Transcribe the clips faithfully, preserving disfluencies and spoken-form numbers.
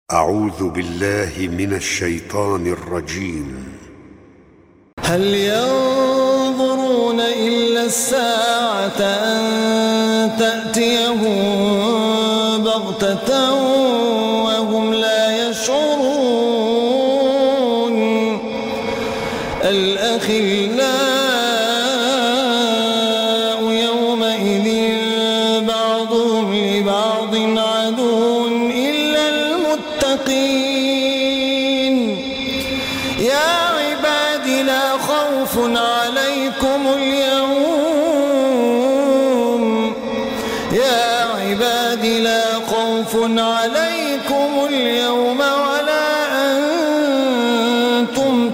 أعوذ بالله من الشيطان الرجيم. هل ينظرون إلا الساعة أن تأتيهم بغتة وهم لا يشعرون. الأخلاء يومئذ بعضهم لبعض عدو إلا المتقين. يا عباد لا خوف عليكم اليوم يا عباد لا خوف عليكم اليوم ولا أنتم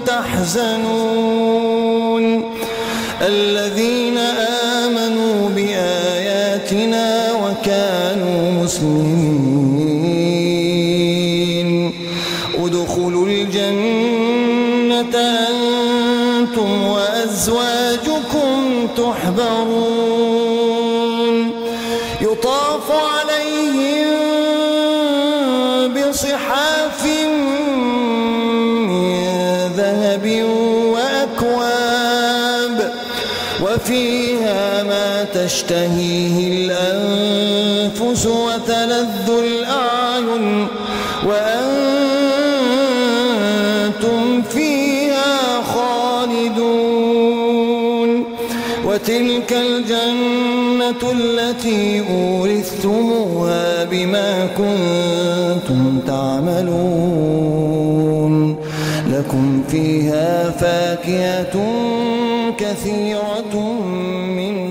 تحزنون. الذين آمنوا بآياتنا وكانوا مسلمين ادخلوا الجنة أنتم وأزواجكم تحبرون. يطاف عليهم بصحاف من ذهب وأكواب وفيها ما تشتهيه الأنفس وتلذ الأعين وأنتم فيها خالدون. وتلك الجنة التي أورثتموها بما كنتم تعملون. لكم فيها فاكهة كثيرة من